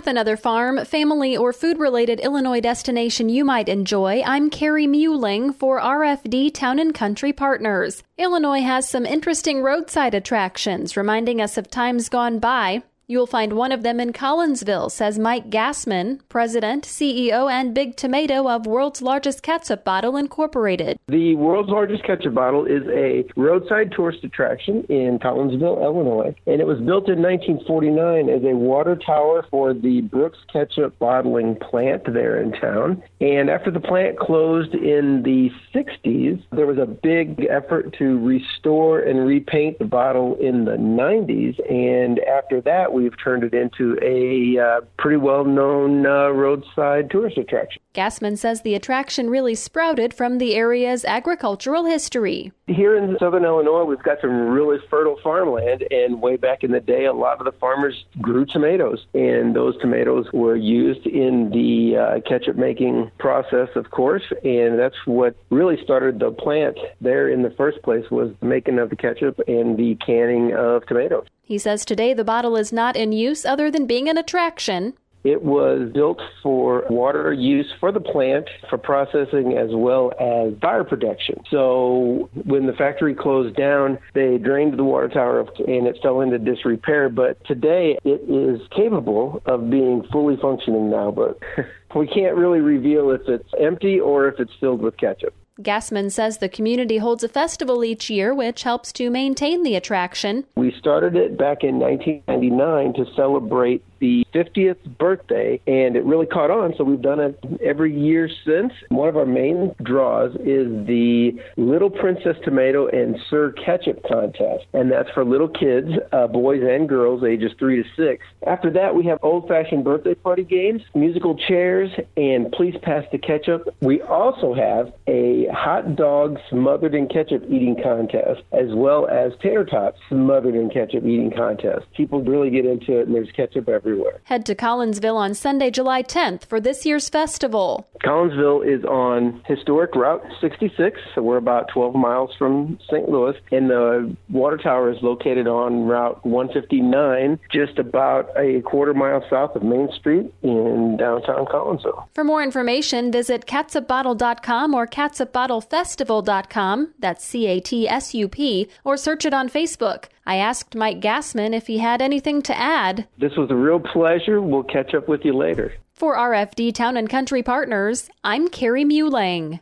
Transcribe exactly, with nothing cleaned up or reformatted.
With another farm, family, or food-related Illinois destination you might enjoy, I'm Carrie Muehling for R F D Town and Country Partners. Illinois has some interesting roadside attractions, reminding us of times gone by. You'll find one of them in Collinsville, says Mike Gassman, president, C E O, and big tomato of World's Largest Ketchup Bottle Incorporated. The World's Largest Ketchup Bottle is a roadside tourist attraction in Collinsville, Illinois, and it was built in nineteen forty-nine as a water tower for the Brooks Ketchup bottling plant there in town. And after the plant closed in the sixties, there was a big effort to restore and repaint the bottle in the nineties, and after that, we We've turned it into a uh, pretty well-known uh, roadside tourist attraction. Gassman says the attraction really sprouted from the area's agricultural history. Here in southern Illinois, we've got some really fertile farmland, and way back in the day, a lot of the farmers grew tomatoes, and those tomatoes were used in the uh, ketchup-making process, of course, and that's what really started the plant there in the first place, was the making of the ketchup and the canning of tomatoes. He says today the bottle is not in use other than being an attraction. It was built for water use for the plant, for processing, as well as fire protection. So when the factory closed down, they drained the water tower and it fell into disrepair. But today it is capable of being fully functioning now, but we can't really reveal if it's empty or if it's filled with ketchup. Gassman says the community holds a festival each year, which helps to maintain the attraction. We started it back in nineteen ninety-nine to celebrate the fiftieth birthday, and it really caught on, so we've done it every year since. One of our main draws is the Little Princess Tomato and Sir Ketchup contest, and that's for little kids, uh, boys and girls, ages three to six. After that, we have old-fashioned birthday party games, musical chairs, and Please Pass the Ketchup. We also have a hot dog smothered in ketchup eating contest, as well as tater tots smothered in ketchup eating contest. People really get into it, and there's ketchup everywhere. Head to Collinsville on Sunday, July tenth for this year's festival. Collinsville is on historic Route sixty-six, so we're about twelve miles from Saint Louis, and the water tower is located on Route one fifty-nine, just about a quarter mile south of Main Street in downtown Collinsville. For more information, visit catsup bottle dot com or catsup bottle festival dot com, that's C A T S U P, or search it on Facebook. I asked Mike Gassman if he had anything to add. This was a real pleasure. We'll catch up with you later. For R F D Town and Country Partners, I'm Carrie Muehling.